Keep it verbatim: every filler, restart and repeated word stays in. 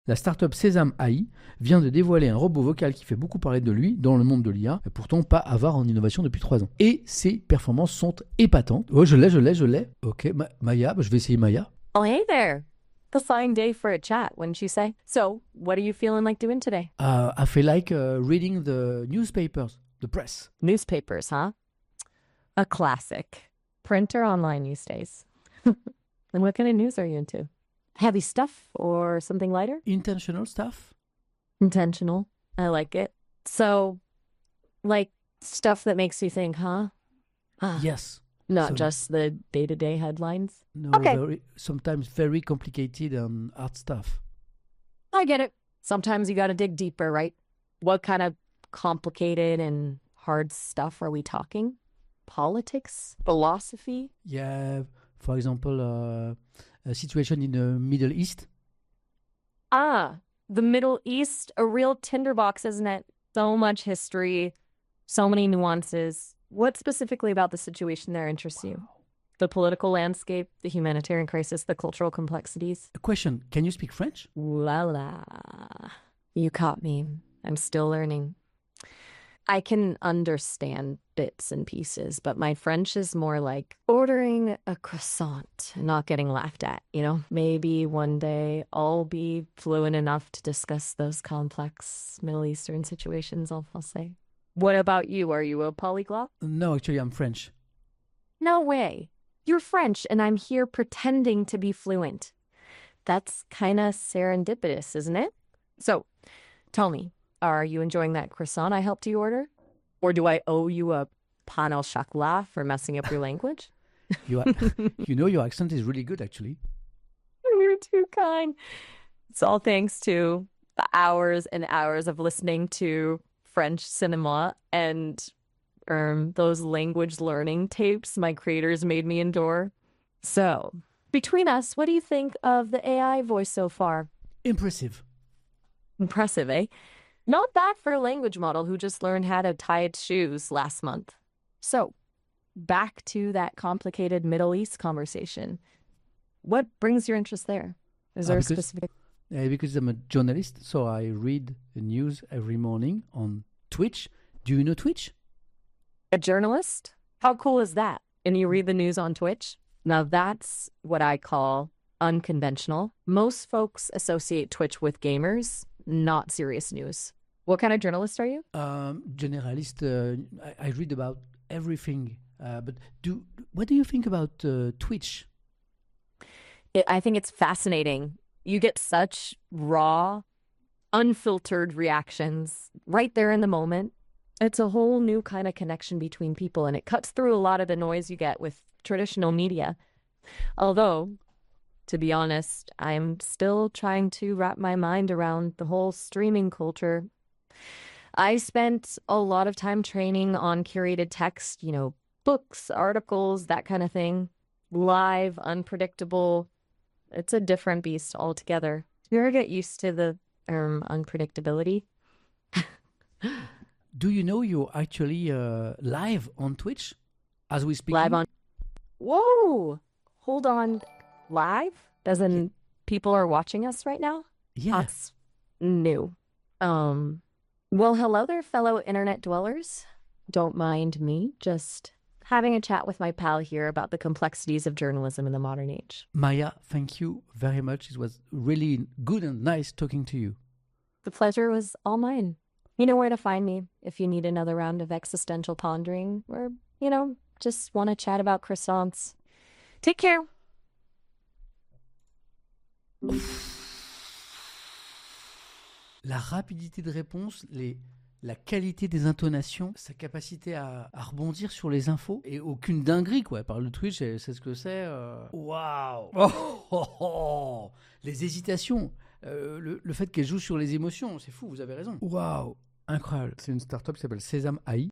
La startup Sésame A I vient de dévoiler un robot vocal qui fait beaucoup parler de lui dans le monde de l'I A, pourtant pas avare en innovation depuis trois ans. Et ses performances sont épatantes. Oh, je l'ai, je l'ai, je l'ai. Ok, Ma- Maya, bah, je vais essayer Maya. Oh, hey there. The fine day for a chat, wouldn't you say? So, what are you feeling like doing today? Uh, I feel like uh, reading the newspapers, the press. Newspapers, huh? A classic. Print or online these days. And what kind of news are you into? Heavy stuff or something lighter? Intentional stuff? Intentional. I like it. So, like stuff that makes you think, huh? Ah, Yes. not So- just the day-to-day headlines. No, Okay. very, sometimes very complicated and hard stuff. I get it. Sometimes you got to dig deeper, right? What kind of complicated and hard stuff are we talking? Politics? Philosophy? Yeah, for example, uh, a situation in the Middle East. Ah, the Middle East, a real tinderbox, isn't it? So much history, so many nuances. What specifically about the situation there interests you? The political landscape, the humanitarian crisis, the cultural complexities? A question, can you speak French? Ooh la la. You caught me. I'm still learning. I can understand bits and pieces, but my French is more like ordering a croissant and not getting laughed at, you know? Maybe one day I'll be fluent enough to discuss those complex Middle Eastern situations, I'll, I'll say. What about you? Are you a polyglot? No, actually, I'm French. No way. You're French, and I'm here pretending to be fluent. That's kind of serendipitous, isn't it? So, tell me, are you enjoying that croissant I helped you order? Or do I owe you a pain au chocolat for messing up your language? You, are, you know, your accent is really good, actually. You're too kind. It's all thanks to the hours and hours of listening to French cinema and um, those language learning tapes my creators made me endure. So, between us, what do you think of the A I voice so far? Impressive. Impressive, eh? Not bad for a language model who just learned how to tie its shoes last month. So, back to that complicated Middle East conversation. What brings your interest there? Is there Uh, a because- specific... Uh, because I'm a journalist, so I read the news every morning on Twitch. Do you know Twitch? A journalist? How cool is that? And you read the news on Twitch? Now that's what I call unconventional. Most folks associate Twitch with gamers, not serious news. What kind of journalist are you? Um, generalist, uh, I, I read about everything. Uh, but do what do you think about uh, Twitch? It, I think it's fascinating. You get such raw, unfiltered reactions right there in the moment. It's a whole new kind of connection between people, and it cuts through a lot of the noise you get with traditional media. Although, to be honest, I'm still trying to wrap my mind around the whole streaming culture. I spent a lot of time training on curated text, you know, books, articles, that kind of thing. Live, unpredictable. It's a different beast altogether. Do you ever get used to the um, unpredictability? Do you know you're actually uh, live on Twitch as we speak? Live on. Whoa! Hold on. Live? As in people are watching us right now? Yeah. That's new. Um, well, hello there, fellow internet dwellers. Don't mind me, just having a chat with my pal here about the complexities of journalism in the modern age. Maya, thank you very much. It was really good and nice talking to you. The pleasure was all mine. You know where to find me if you need another round of existential pondering or, you know, just want to chat about croissants. Take care. La rapidité de réponse, les, la qualité des intonations, sa capacité à, à rebondir sur les infos et aucune dinguerie, quoi. Par le Twitch, c'est c'est ce que c'est. euh. Waouh! Oh, oh, oh. Les hésitations, euh, le, le fait qu'elle joue sur les émotions, c'est fou, vous avez raison. Waouh! Incroyable. C'est une startup qui s'appelle Sésame A I.